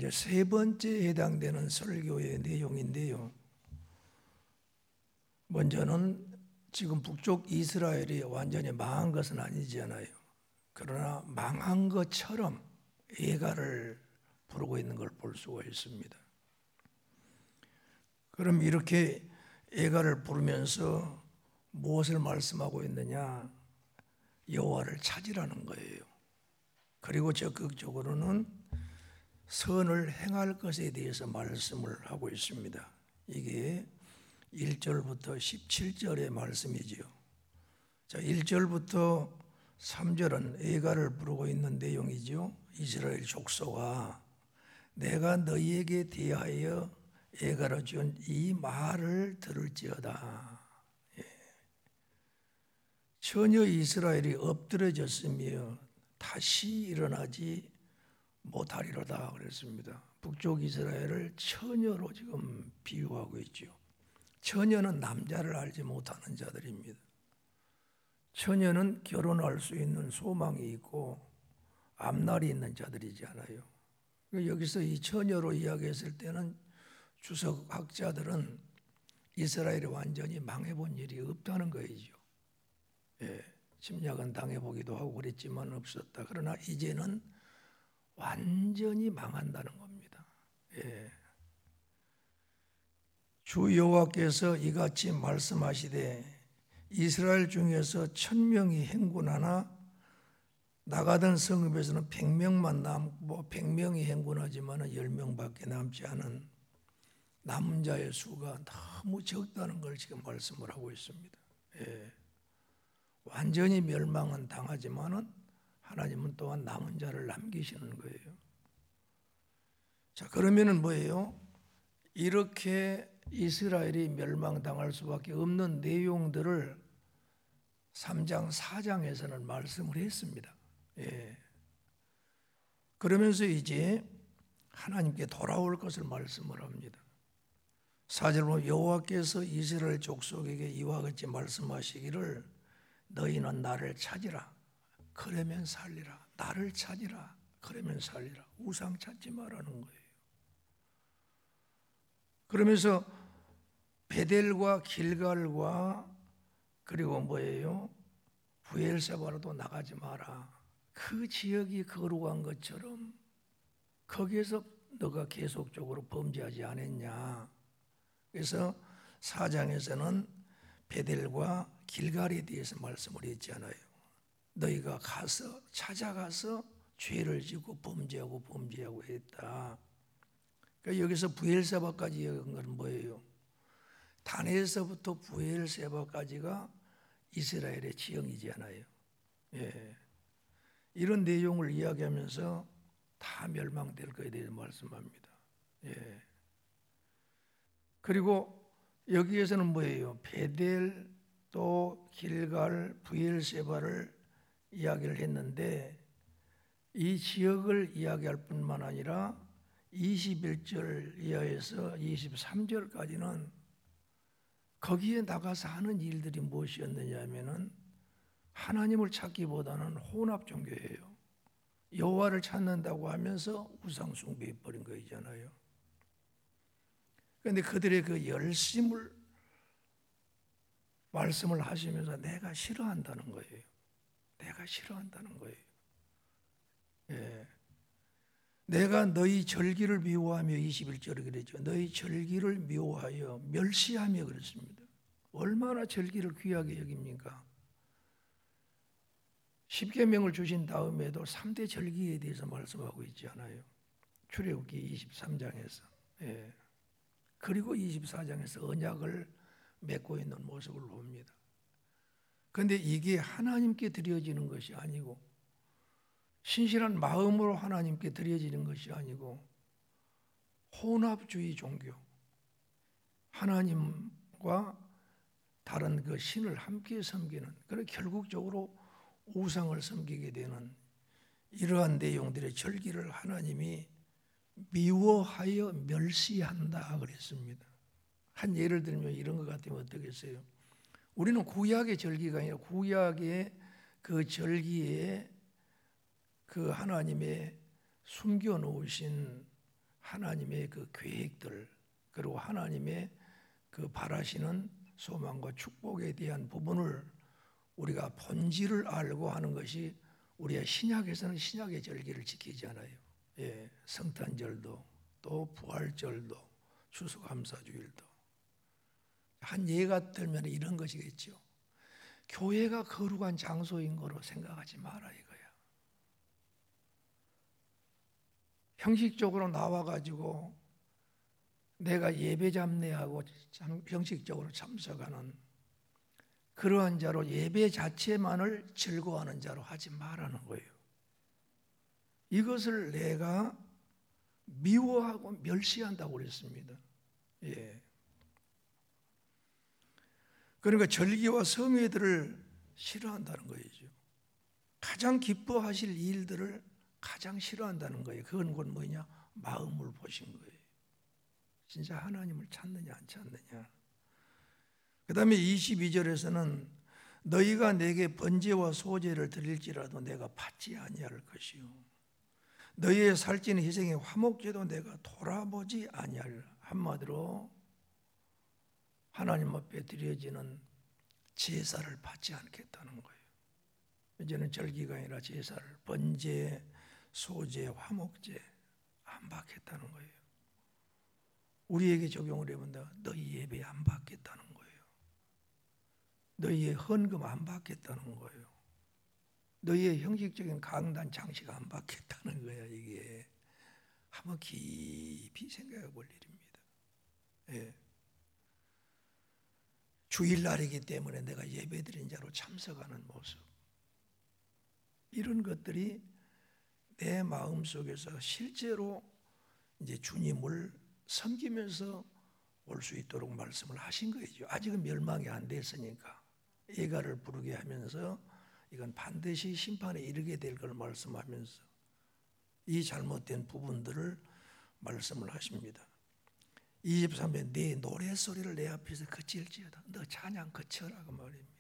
이제 세 번째 해당되는 설교의 내용인데요. 먼저는 지금 북쪽 이스라엘이 완전히 망한 것은 아니잖아요. 그러나 망한 것처럼 애가를 부르고 있는 걸 볼 수가 있습니다. 그럼 이렇게 애가를 부르면서 무엇을 말씀하고 있느냐? 여호와를 찾으라는 거예요. 그리고 적극적으로는 선을 행할 것에 대해서 말씀을 하고 있습니다. 이게 1절부터 17절의 말씀이지요. 자, 1절부터 3절은 애가를 부르고 있는 내용이죠. 이스라엘 족속아, 내가 너희에게 대하여 애가로 준 이 말을 들을지어다. 전혀 이스라엘이 엎드려졌으며 다시 일어나지 못하리로다 그랬습니다. 북쪽 이스라엘을 처녀로 지금 비유하고 있죠. 처녀는 남자를 알지 못하는 자들입니다. 처녀는 결혼할 수 있는 소망이 있고 앞날이 있는 자들이잖아요. 여기서 이 처녀로 이야기했을 때는 주석학자들은 이스라엘이 완전히 망해본 일이 없다는 거이죠. 침략은 당해보기도 하고 그랬지만 없었다. 그러나 이제는 완전히 망한다는 겁니다. 주 여호와께서 이같이 말씀하시되 이스라엘 중에서 1000명이 행군하나 나가던 성읍에서는 100명만 남고 100명이 행군하지만 10명밖에 남지 않은 남은 자의 수가 너무 적다는 걸 지금 말씀을 하고 있습니다. 완전히 멸망은 당하지만은 하나님은 또한 남은 자를 남기시는 거예요. 자, 그러면은 뭐예요? 이렇게 이스라엘이 멸망당할 수밖에 없는 내용들을 3장, 4장에서는 말씀을 했습니다. 그러면서 이제 하나님께 돌아올 것을 말씀을 합니다. 4절 보면 여호와께서 이스라엘 족속에게 이와 같이 말씀하시기를 너희는 나를 찾으라. 그러면 살리라. 나를 찾으라. 그러면 살리라. 우상 찾지 말라는 거예요. 그러면서 베델과 길갈과 그리고 뭐예요? 부엘세바로도 나가지 마라. 그 지역이 거룩한 것처럼 거기에서 너가 계속적으로 범죄하지 않았냐. 그래서 4장에서는 베델과 길갈에 대해서 말씀을 했잖아요. 너희가 가서 찾아가서 죄를 지고 범죄하고 했다. 그러니까 여기서 부엘세바까지 얘기한 건 뭐예요? 단에서부터 부엘세바까지가 이스라엘의 지형이잖아요. 이런 내용을 이야기하면서 다 멸망될 것에 대해서 말씀합니다. 그리고 여기에서는 뭐예요? 베델 또 길갈 부엘세바를 이야기를 했는데 이 지역을 이야기할 뿐만 아니라 21절 이하에서 23절까지는 거기에 나가서 하는 일들이 무엇이었느냐 하면은 하나님을 찾기보다는 혼합 종교예요. 여호와를 찾는다고 하면서 우상 숭배해 버린 거잖아요. 그런데 그들의 그 열심을 말씀을 하시면서 내가 싫어한다는 거예요. 내가 싫어한다는 거예요. 내가 너희 절기를 미워하며 21절에 그랬죠. 너희 절기를 미워하여 멸시하며 그랬습니다. 얼마나 절기를 귀하게 여깁니까? 10계명을 주신 다음에도 3대 절기에 대해서 말씀하고 있지 않아요. 출애굽기 23장에서. 그리고 24장에서 언약을 맺고 있는 모습을 봅니다. 그런데 이게 하나님께 드려지는 것이 아니고 신실한 마음으로 하나님께 드려지는 것이 아니고 혼합주의 종교, 하나님과 다른 그 신을 함께 섬기는, 그래서 결국적으로 우상을 섬기게 되는 이러한 내용들의 절기를 하나님이 미워하여 멸시한다 그랬습니다. 한 예를 들면 이런 것 같으면 어떻겠어요? 우리는 구약의 절기가 아니라 구약의 그 절기에 그 하나님의 숨겨놓으신 하나님의 그 계획들, 그리고 하나님의 그 바라시는 소망과 축복에 대한 부분을 우리가 본질을 알고 하는 것이, 우리가 신약에서는 신약의 절기를 지키잖아요. 예, 성탄절도 또 부활절도 추수감사주일도. 한 예가 들면 이런 것이겠죠. 교회가 거룩한 장소인 거로 생각하지 마라 이거야. 형식적으로 나와가지고 내가 예배 잡례하고 형식적으로 참석하는 그러한 자로 예배 자체만을 즐거워하는 자로 하지 말라는 거예요. 이것을 내가 미워하고 멸시한다고 그랬습니다. 예. 그러니까 절기와 성회들을 싫어한다는 거죠. 가장 기뻐하실 일들을 가장 싫어한다는 거예요. 그건 곧 뭐냐? 마음을 보신 거예요. 진짜 하나님을 찾느냐 안 찾느냐. 그 다음에 22절에서는 너희가 내게 번제와 소제를 드릴지라도 내가 받지 아니할 것이요 너희의 살찌는 희생의 화목제도 내가 돌아보지 아니할. 한마디로 하나님 앞에 드려지는 제사를 받지 않겠다는 거예요. 이제는 절기가 아니라 제사를, 번제, 소제, 화목제 안 받겠다는 거예요. 우리에게 적용을 해본다. 너희 예배 안 받겠다는 거예요. 너희의 헌금 안 받겠다는 거예요. 너희의 형식적인 강단 장식 안 받겠다는 거야. 이게 한번 깊이 생각해 볼 일입니다. 예. 주일날이기 때문에 내가 예배드린 자로 참석하는 모습, 이런 것들이 내 마음 속에서 실제로 이제 주님을 섬기면서 올 수 있도록 말씀을 하신 거죠. 아직은 멸망이 안 됐으니까 예가를 부르게 하면서 이건 반드시 심판에 이르게 될 걸 말씀하면서 이 잘못된 부분들을 말씀을 하십니다. 23편 내 노래소리를 내 앞에서 그칠지어다. 너 찬양 그쳐라 그 말입니다.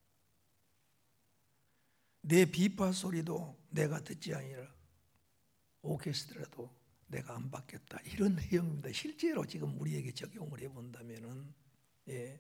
내 비파 소리도 내가 듣지 아니라 오케스트라도 내가 안 받겠다. 이런 내용입니다. 실제로 지금 우리에게 적용을 해본다면은, 예.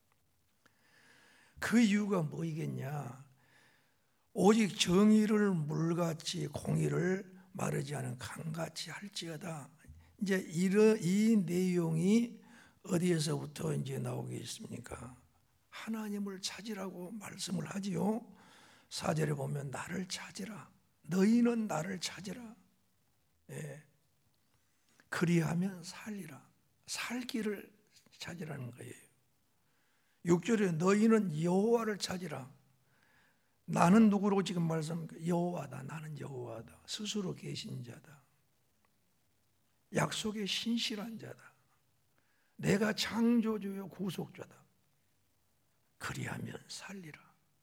그 이유가 뭐이겠냐? 오직 정의를 물같이 공의를 마르지 않은 강같이 할지어다. 이제 이 내용이 어디에서부터 이제 나오게 있습니까? 하나님을 찾으라고 말씀을 하지요. 4절에 보면 나를 찾으라. 너희는 나를 찾으라. 예. 그리하면 살리라. 살 길을 찾으라는 거예요. 6절에 너희는 여호와를 찾으라. 나는 누구로 지금 말씀합니까? 여호와다. 나는 여호와다. 스스로 계신 자다. 약속의 신실한 자다. 내가 창조주요 구속자다. 그리하면 살리라.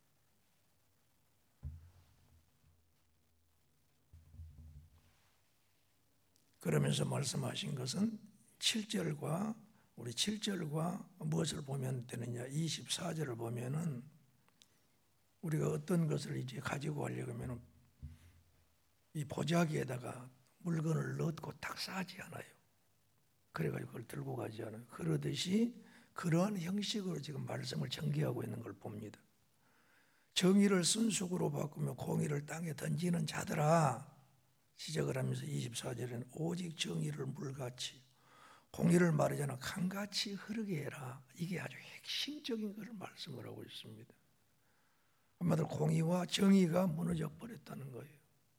그러면서 말씀하신 것은 7절과 우리 7절과 무엇을 보면 되느냐? 24절을 보면은 우리가 어떤 것을 이제 가지고 가려고 하면 이 보자기에다가 물건을 넣고 탁 싸지 않아요. 그래가지고 그걸 들고 가지 않아요. 그러듯이 그러한 형식으로 지금 말씀을 전개하고 있는 걸 봅니다. 정의를 순수으로 바꾸며 공의를 땅에 던지는 자들아, 시작을 하면서 24절에는 오직 정의를 물같이 공의를 마르지 않아 강같이 흐르게 해라. 이게 아주 핵심적인 것을 말씀을 하고 있습니다. 한마디로 공의와 정의가 무너져 버렸다는 거예요.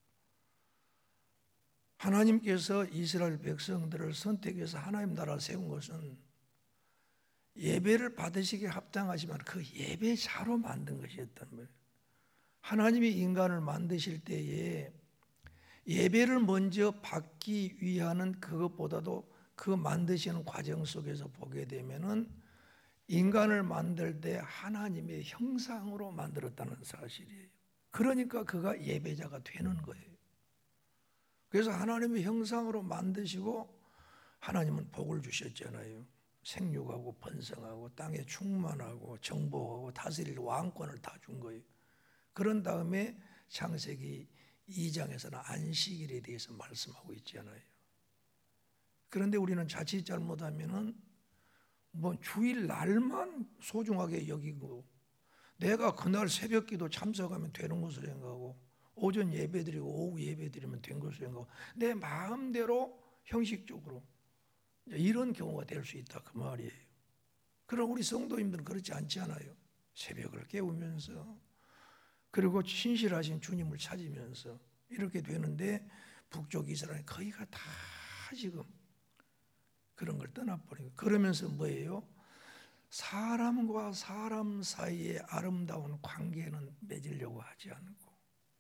하나님께서 이스라엘 백성들을 선택해서 하나님 나라를 세운 것은 예배를 받으시기에 합당하지만 그 예배자로 만든 것이었단 말이에요. 하나님이 인간을 만드실 때에 예배를 먼저 받기 위한 그것보다도 그 만드시는 과정 속에서 보게 되면은 인간을 만들 때 하나님의 형상으로 만들었다는 사실이에요. 그러니까 그가 예배자가 되는 거예요. 그래서 하나님의 형상으로 만드시고 하나님은 복을 주셨잖아요. 생육하고 번성하고 땅에 충만하고 정복하고 다스릴 왕권을 다 준 거예요. 그런 다음에 창세기 2장에서는 안식일에 대해서 말씀하고 있잖아요. 그런데 우리는 자칫 잘못하면은 뭐 주일 날만 소중하게 여기고 내가 그날 새벽기도 참석하면 되는 것으로 생각하고 오전 예배드리고 오후 예배드리면 된 것으로 생각하고 내 마음대로 형식적으로 이런 경우가 될 수 있다 그 말이에요. 그럼 우리 성도님들은 그렇지 않지 않아요? 새벽을 깨우면서 그리고 신실하신 주님을 찾으면서 이렇게 되는데 북쪽 이스라엘 거의가 다 지금 그런 걸 떠나버리고 그러면서 뭐예요? 사람과 사람 사이의 아름다운 관계는 맺으려고 하지 않고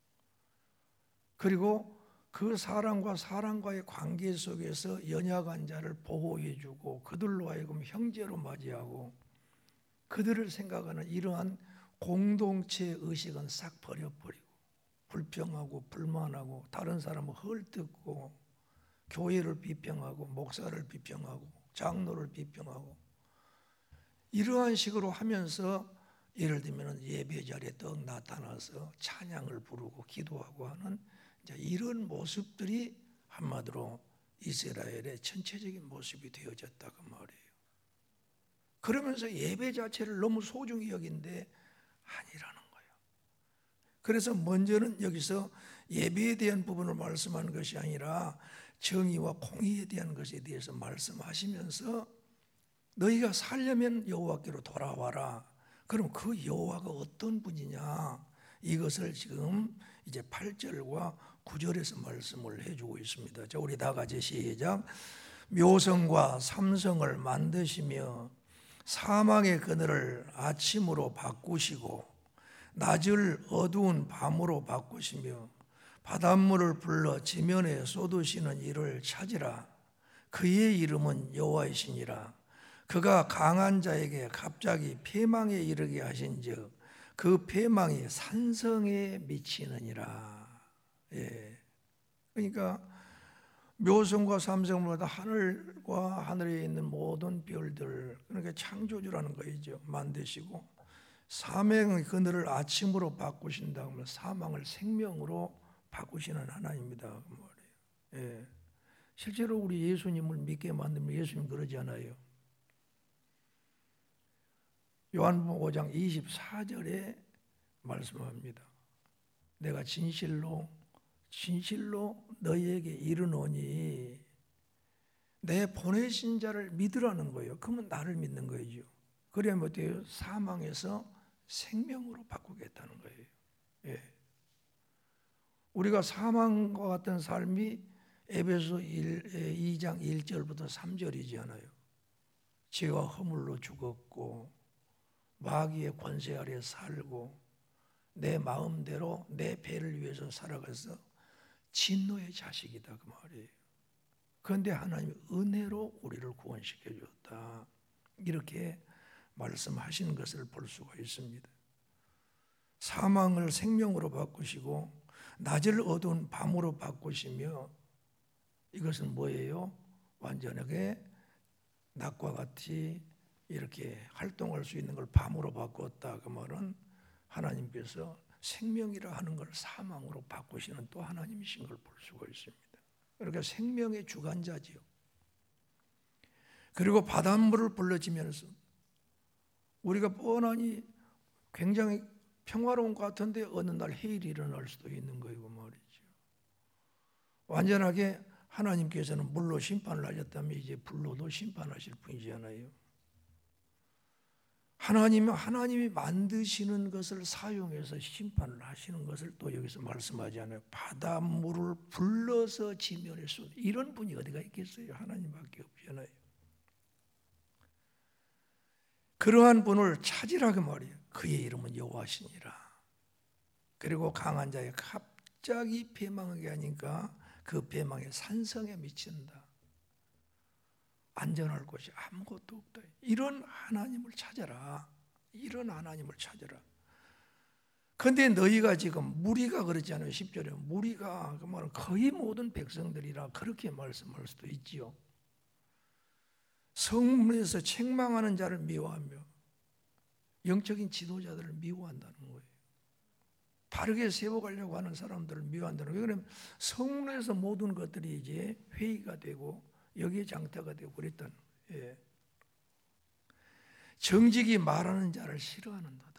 그리고 그 사람과 사람과의 관계 속에서 연약한 자를 보호해주고 그들로 하여금 형제로 맞이하고 그들을 생각하는 이러한 공동체 의식은 싹 버려버리고 불평하고 불만하고 다른 사람을 헐뜯고 교회를 비평하고 목사를 비평하고 장로를 비평하고 이러한 식으로 하면서 예를 들면 예배 자리에 떡 나타나서 찬양을 부르고 기도하고 하는 이런 모습들이 한마디로 이스라엘의 전체적인 모습이 되어졌다 그 말이에요. 그러면서 예배 자체를 너무 소중히 여긴데 아니라는 거예요. 그래서 먼저는 여기서 예배에 대한 부분을 말씀하는 것이 아니라 정의와 공의에 대한 것에 대해서 말씀하시면서 너희가 살려면 여호와께로 돌아와라. 그럼 그 여호와가 어떤 분이냐? 이것을 지금 이제 8절과 9절에서 말씀을 해주고 있습니다. 자, 우리 다 같이 시작. 묘성과 삼성을 만드시며 사막의 그늘을 아침으로 바꾸시고 낮을 어두운 밤으로 바꾸시며 바닷물을 불러 지면에 쏟으시는 이를 찾으라. 그의 이름은 여호와이시니라. 그가 강한 자에게 갑자기 패망에 이르게 하신즉 그 패망이 산성에 미치느니라. 예. 그러니까 묘성과 삼성보다 하늘과 하늘에 있는 모든 별들, 그러니까 창조주라는 거이죠. 만드시고 사망의 그늘을 아침으로 바꾸신다 하면 사망을 생명으로 바꾸시는 하나님입니다. 그 말이에요. 예. 실제로 우리 예수님을 믿게 만들면 예수님 그러지 않아요. 요한복음 5장 24절에 말씀합니다. 내가 진실로 너희에게 이르노니 내 보내신 자를 믿으라는 거예요. 그러면 나를 믿는 거죠. 그래야 뭐 어때요? 사망에서 생명으로 바꾸겠다는 거예요. 예. 우리가 사망과 같은 삶이 에베소 2장 1절부터 3절이잖아요. 죄와 허물로 죽었고 마귀의 권세 아래 살고 내 마음대로 내 배를 위해서 살아가서 진노의 자식이다 그 말이에요. 그런데 하나님이 은혜로 우리를 구원시켜 줬다. 이렇게 말씀하시는 것을 볼 수가 있습니다. 사망을 생명으로 바꾸시고 낮을 어두운 밤으로 바꾸시며 이것은 뭐예요? 완전하게 낮과 같이 이렇게 활동할 수 있는 걸 밤으로 바꿨다. 그 말은 하나님께서 생명이라 하는 걸 사망으로 바꾸시는 또 하나님이신 걸 볼 수가 있습니다. 그러니까 생명의 주관자지요. 그리고 바닷물을 불러지면서 우리가 뻔하니 굉장히 평화로운 것 같은데 어느 날 해일이 일어날 수도 있는 거이고 말이죠. 완전하게 하나님께서는 물로 심판을 하셨다면 이제 불로도 심판하실 분이잖아요. 하나님이 만드시는 것을 사용해서 심판을 하시는 것을 또 여기서 말씀하지 않아요. 바닷물을 불러서 지면에 쏟 이런 분이 어디가 있겠어요? 하나님밖에 없잖아요. 그러한 분을 찾으라 그 말이에요. 그의 이름은 여호와시니라. 그리고 강한 자의 갑자기 패망하게 하니까 그 패망에 산성에 미친다. 안전할 곳이 아무것도 없다. 이런 하나님을 찾아라. 이런 하나님을 찾아라. 그런데 너희가 지금 무리가 그러잖아요. 10절에 무리가 그 말은 거의 모든 백성들이라 그렇게 말씀할 수도 있지요. 성문에서 책망하는 자를 미워하며 영적인 지도자들을 미워한다는 거예요. 바르게 세워가려고 하는 사람들을 미워한다는 거예요. 왜냐하면 성문에서 모든 것들이 이제 회의가 되고 여기에 장타가 되고 그랬던. 예. 정직이 말하는 자를 싫어하는도다.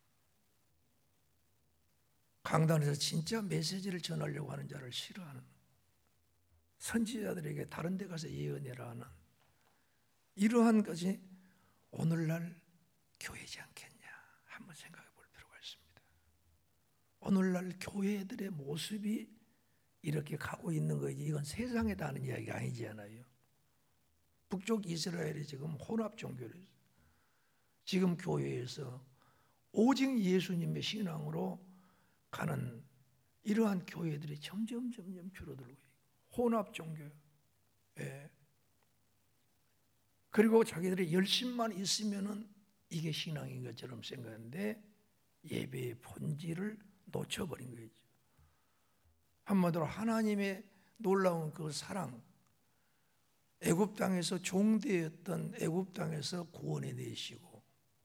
강단에서 진짜 메시지를 전하려고 하는 자를 싫어하는, 선지자들에게 다른 데 가서 예언해라 하는 이러한 것이 오늘날 교회지 않겠냐 한번 생각해 볼 필요가 있습니다. 오늘날 교회들의 모습이 이렇게 가고 있는 거지, 이건 세상에다 하는 이야기가 아니잖아요. 북쪽 이스라엘이 지금 혼합 종교를 했어요. 지금 교회에서 오직 예수님의 신앙으로 가는 이러한 교회들이 점점 줄어들고 있고, 혼합 종교. 예. 그리고 자기들의 열심만 있으면은 이게 신앙인 것처럼 생각하는데 예배의 본질을 놓쳐버린 거죠. 한마디로 하나님의 놀라운 그 사랑, 애굽 땅에서 종되었던 애굽 땅에서 구원해 내시고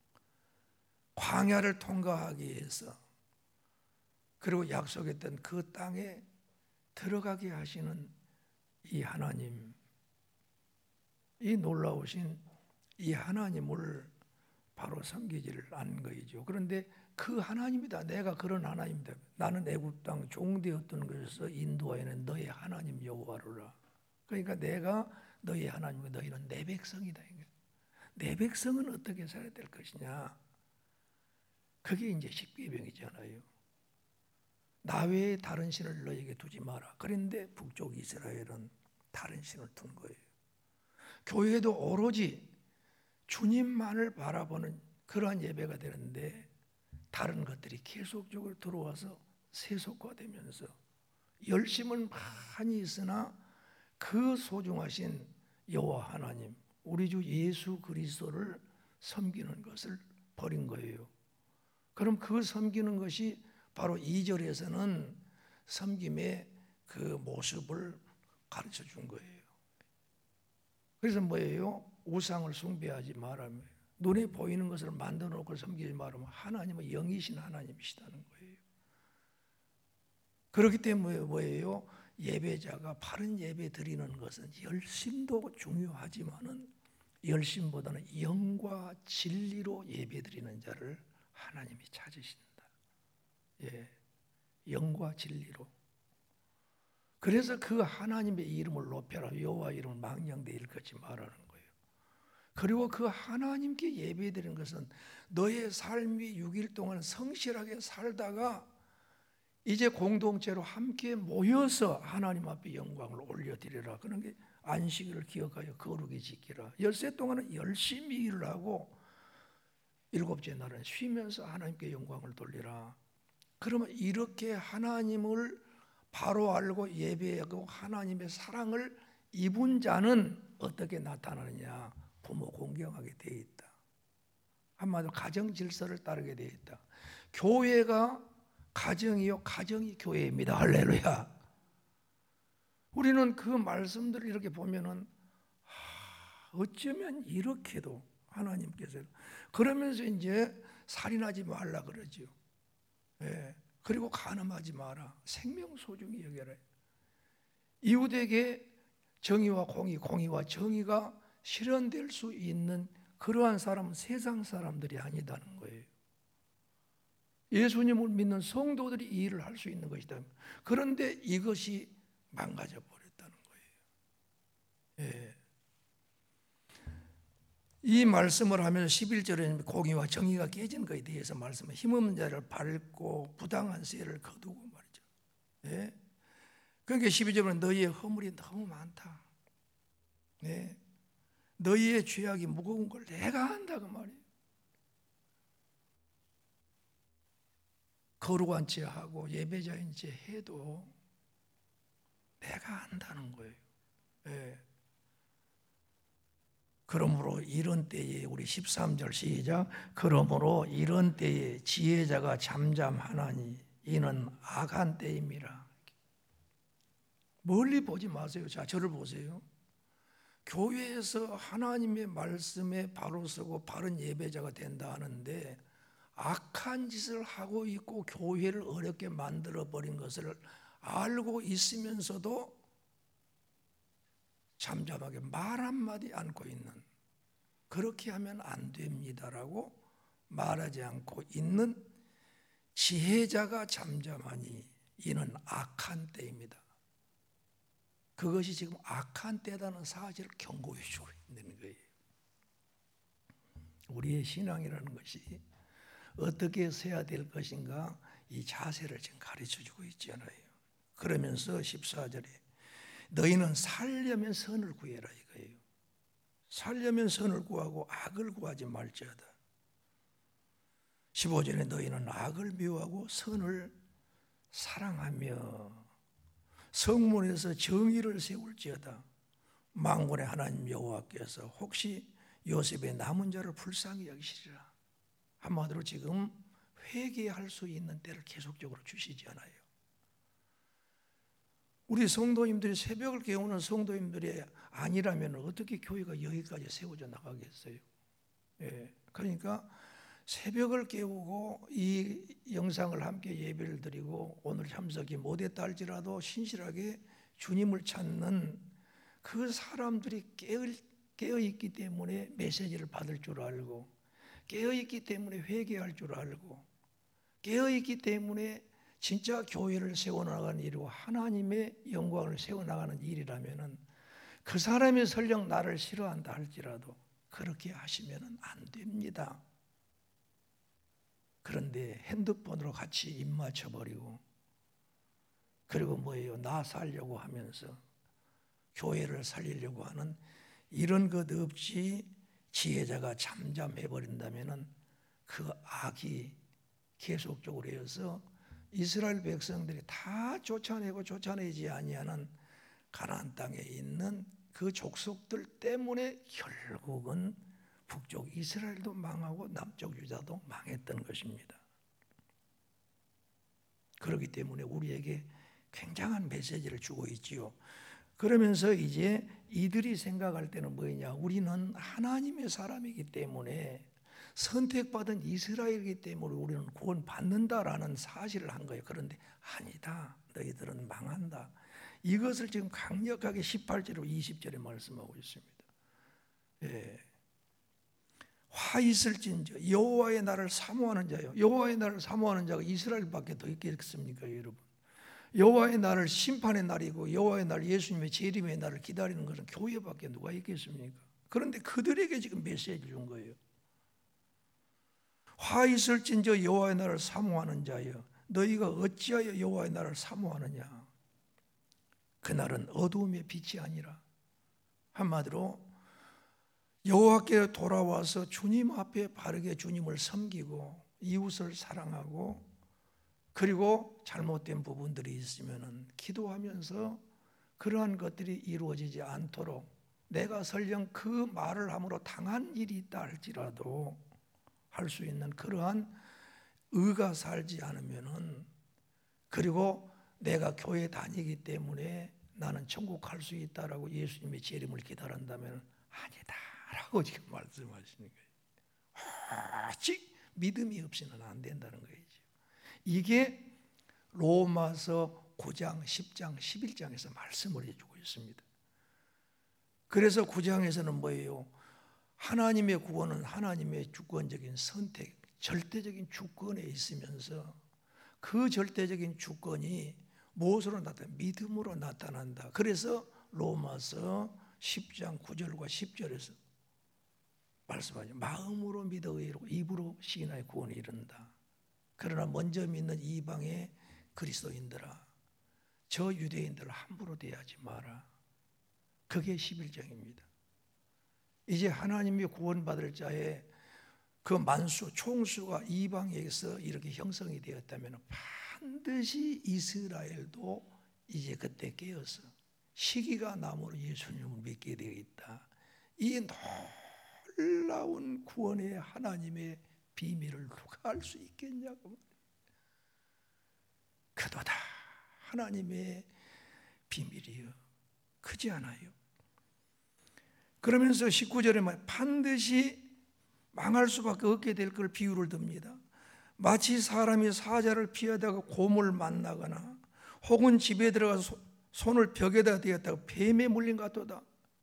광야를 통과하기 위해서, 그리고 약속했던 그 땅에 들어가게 하시는 이 하나님, 이 놀라우신 이 하나님을 바로 섬기지를 않은 거이죠. 그런데 그 하나님이다, 내가 그런 하나님이다, 나는 애굽 땅 종되었던 것에서 인도하여낸 너의 하나님 여호와로라. 그러니까 내가 너의 하나님이고 너희는 내 백성이다. 내 백성은 어떻게 살아야 될 것이냐, 그게 이제 십계명이잖아요. 나 외에 다른 신을 너에게 두지 마라. 그런데 북쪽 이스라엘은 다른 신을 둔 거예요. 교회도 오로지 주님만을 바라보는 그러한 예배가 되는데 다른 것들이 계속적으로 들어와서 세속화되면서 열심은 많이 있으나 그 소중하신 여호와 하나님, 우리 주 예수 그리스도를 섬기는 것을 버린 거예요. 그럼 그 섬기는 것이 바로 2절에서는 섬김의 그 모습을 가르쳐 준 거예요. 그래서 뭐예요? 우상을 숭배하지 말라며, 눈에 보이는 것을 만들어 놓고 섬기지 말라며, 하나님은 영이신 하나님이시다는 거예요. 그렇기 때문에 뭐예요? 예배자가 바른 예배 드리는 것은 열심도 중요하지만은 열심보다는 영과 진리로 예배 드리는 자를 하나님이 찾으신다. 예, 영과 진리로. 그래서 그 하나님의 이름을 높여라, 여호와 이름을 망령되이 일컫지 말라는 거예요. 그리고 그 하나님께 예배드리는 것은 너의 삶이 6일 동안 성실하게 살다가 이제 공동체로 함께 모여서 하나님 앞에 영광을 올려드리라. 그런 게 안식일을 기억하여 거룩히 지키라. 엿새 동안은 열심히 일을 하고 일곱째 날은 쉬면서 하나님께 영광을 돌리라. 그러면 이렇게 하나님을 바로 알고 예배하고 하나님의 사랑을 입은 자는 어떻게 나타나느냐? 부모 공경하게 되어 있다. 한마디로 가정 질서를 따르게 되어 있다. 교회가 가정이요, 가정이 교회입니다. 할렐루야. 우리는 그 말씀들을 이렇게 보면은 어쩌면 이렇게도 하나님께서, 그러면서 이제 살인하지 말라 그러죠. 예. 그리고 간음하지 마라. 생명 소중히 여겨라. 이웃에게 정의와 공의, 공의와 정의가 실현될 수 있는 그러한 사람은 세상 사람들이 아니다는 거예요. 예수님을 믿는 성도들이 이 일을 할 수 있는 것이다. 그런데 이것이 망가져 버렸다는 거예요. 예. 이 말씀을 하면서 11절에는 공의와 정의가 깨진 것에 대해서 말씀을, 힘없는 자를 밟고 부당한 세를 거두고 말이죠. 예? 그러니까 12절은 너희의 허물이 너무 많다. 예? 너희의 죄악이 무거운 걸 내가 한다고 말이에요. 거룩한 채 하고 예배자인 채 해도 내가 한다는 거예요. 예. 그러므로 이런 때에, 우리 13절 시작. 그러므로 이런 때에 지혜자가 잠잠하나니 이는 악한 때임이라. 멀리 보지 마세요. 자, 저를 보세요. 교회에서 하나님의 말씀에 바로 서고 바른 예배자가 된다 하는데 악한 짓을 하고 있고 교회를 어렵게 만들어 버린 것을 알고 있으면서도 잠잠하게 말 한마디 않고 있는, 그렇게 하면 안 됩니다라고 말하지 않고 있는 지혜자가 잠잠하니 이는 악한 때입니다. 그것이 지금 악한 때라는 사실을 경고해 주고 있는 거예요. 우리의 신앙이라는 것이 어떻게 서야 될 것인가, 이 자세를 지금 가르쳐 주고 있잖아요. 그러면서 14절에 너희는 살려면 선을 구해라 이거예요. 살려면 선을 구하고 악을 구하지 말지어다. 15절에 너희는 악을 미워하고 선을 사랑하며 성문에서 정의를 세울지어다. 만군의 하나님 여호와께서 혹시 요셉의 남은 자를 불쌍히 여기시리라. 한마디로 지금 회개할 수 있는 때를 계속적으로 주시지 않아요. 우리 성도님들이 새벽을 깨우는 성도님들이 아니라면 어떻게 교회가 여기까지 세워져 나가겠어요? 예, 그러니까 새벽을 깨우고 이 영상을 함께 예배를 드리고 오늘 참석이 못했다 할지라도 신실하게 주님을 찾는 그 사람들이 깨어있기 때문에 메시지를 받을 줄 알고, 깨어있기 때문에 회개할 줄 알고, 깨어있기 때문에 진짜 교회를 세워나가는 일이고 하나님의 영광을 세워나가는 일이라면 그 사람이 설령 나를 싫어한다 할지라도 그렇게 하시면 안 됩니다. 그런데 핸드폰으로 같이 입 맞춰버리고, 그리고 뭐예요? 나 살려고 하면서 교회를 살리려고 하는 이런 것 없이 지혜자가 잠잠해버린다면 그 악이 계속적으로 해서 이스라엘 백성들이 다 쫓아내지 아니하는 가나안 땅에 있는 그 족속들 때문에 결국은 북쪽 이스라엘도 망하고 남쪽 유다도 망했던 것입니다. 그렇기 때문에 우리에게 굉장한 메시지를 주고 있지요. 그러면서 이제 이들이 생각할 때는 뭐냐? 우리는 하나님의 사람이기 때문에, 선택받은 이스라엘이기 때문에 우리는 구원받는다라는 사실을 한 거예요. 그런데 아니다, 너희들은 망한다. 이것을 지금 강력하게 18절로 20절에 말씀하고 있습니다. 예. 화 있을진저 여호와의 날을 사모하는 자요. 여호와의 날을 사모하는 자가 이스라엘밖에 더 있겠습니까, 여러분? 여호와의 날을 심판의 날이고 여호와의 날, 예수님의 재림의 날을 기다리는 것은 교회밖에 누가 있겠습니까? 그런데 그들에게 지금 메시지를 준 거예요. 화 있을진저 여호와의 날을 사모하는 자여, 너희가 어찌하여 여호와의 날을 사모하느냐? 그날은 어두움의 빛이 아니라, 한마디로 여호와께 돌아와서 주님 앞에 바르게 주님을 섬기고 이웃을 사랑하고, 그리고 잘못된 부분들이 있으면 기도하면서 그러한 것들이 이루어지지 않도록, 내가 설령 그 말을 함으로 당한 일이 있다 할지라도 할 수 있는 그러한 의가 살지 않으면은, 그리고 내가 교회 다니기 때문에 나는 천국 갈 수 있다라고 예수님의 재림을 기다린다면 아니다라고 지금 말씀하시는 거예요. 오직 믿음이 없이는 안 된다는 거예요. 이게 로마서 9장, 10장, 11장에서 말씀을 해주고 있습니다. 그래서 9장에서는 뭐예요? 하나님의 구원은 하나님의 주권적인 선택, 절대적인 주권에 있으면서 그 절대적인 주권이 무엇으로 나타나? 믿음으로 나타난다. 그래서 로마서 10장 9절과 10절에서 말씀하죠. 마음으로 믿어 의롭고 입으로 시인하여 구원에 이른다. 그러나 먼저 믿는 이방의 그리스도인들아, 저 유대인들을 함부로 대하지 마라. 그게 11장입니다. 이제 하나님의 구원받을 자의 그 만수, 총수가 이방에서 이렇게 형성이 되었다면 반드시 이스라엘도 이제 그때 깨어서 시기가 남으로 예수님을 믿게 되어 있다. 이 놀라운 구원의 하나님의 비밀을 누가 알 수 있겠냐고. 그도다 하나님의 비밀이요, 크지 않아요? 그러면서 19절에 말 반드시 망할 수밖에 없게 될 걸 비유를 듭니다. 마치 사람이 사자를 피하다가 곰을 만나거나 혹은 집에 들어가서 손을 벽에다 대었다가 뱀에 물린 것 같도다.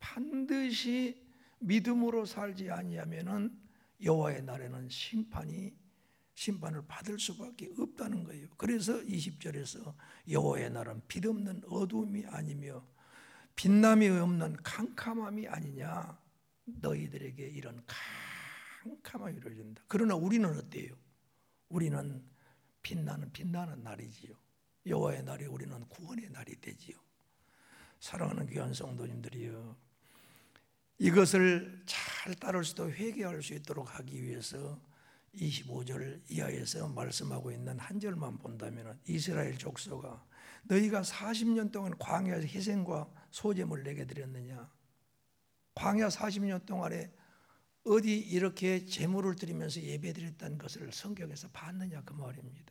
반드시 믿음으로 살지 아니하면은 여호와의 날에는 심판을 받을 수밖에 없다는 거예요. 그래서 20절에서 여호와의 날은 빛없는 어두움이 아니며 빛남이 없는 캄캄함이 아니냐, 너희들에게 이런 캄캄함이 이루어진다. 그러나 우리는 어때요? 우리는 빛나는 날이지요. 여호와의 날이 우리는 구원의 날이 되지요. 사랑하는 귀한 성도님들이여, 이것을 잘 따를 수도 회개할 수 있도록 하기 위해서 25절 이하에서 말씀하고 있는 한 절만 본다면, 이스라엘 족속아 너희가 40년 동안 광야에서 희생과 소제물 내게 드렸느냐? 광야 40년 동안에 어디 이렇게 제물을 드리면서 예배드렸다는 것을 성경에서 봤느냐, 그 말입니다.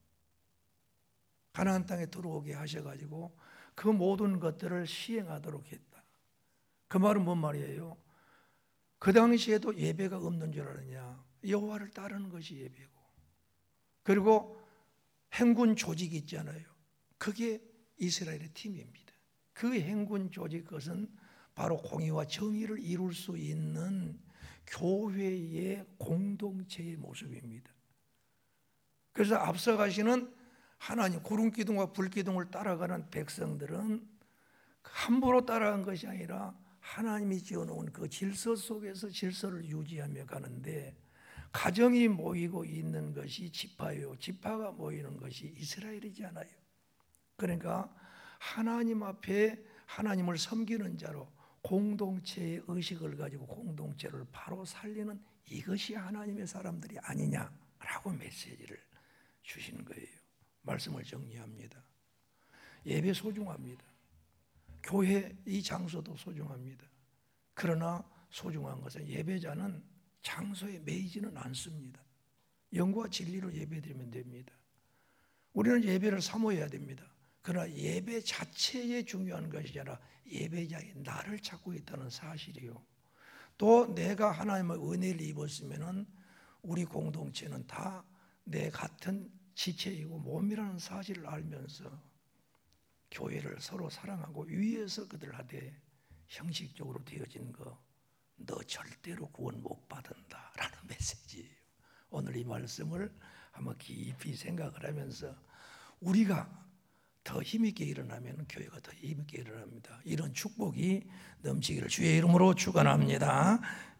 가나안 땅에 들어오게 하셔가지고 그 모든 것들을 시행하도록 했다. 그 말은 뭔 말이에요? 그 당시에도 예배가 없는 줄 아느냐? 여호와를 따르는 것이 예배고, 그리고 행군 조직이 있잖아요. 그게 이스라엘의 팀입니다. 그 행군 조직, 그것은 바로 공의와 정의를 이룰 수 있는 교회의 공동체의 모습입니다. 그래서 앞서가시는 하나님 구름기둥과 불기둥을 따라가는 백성들은 함부로 따라간 것이 아니라 하나님이 지어놓은 그 질서 속에서 질서를 유지하며 가는데, 가정이 모이고 있는 것이 지파예요. 지파가 모이는 것이 이스라엘이잖아요. 그러니까 하나님 앞에 하나님을 섬기는 자로 공동체의 의식을 가지고 공동체를 바로 살리는, 이것이 하나님의 사람들이 아니냐라고 메시지를 주시는 거예요. 말씀을 정리합니다. 예배 소중합니다. 교회 이 장소도 소중합니다. 그러나 소중한 것은 예배자는 장소에 매이지는 않습니다. 영과 진리로 예배드리면 됩니다. 우리는 예배를 사모해야 됩니다. 그러나 예배 자체에 중요한 것이 아니라 예배자의 나를 찾고 있다는 사실이요. 또 내가 하나님의 은혜를 입었으면 우리 공동체는 다 내 같은 지체이고 몸이라는 사실을 알면서 교회를 서로 사랑하고 위에서 그들 하되 형식적으로 되어진 거 너 절대로 구원 못 받는다 라는 메시지예요. 오늘 이 말씀을 한번 깊이 생각을 하면서 우리가 더 힘있게 일어나면 교회가 더 힘있게 일어납니다. 이런 축복이 넘치기를 주의 이름으로 축원합니다.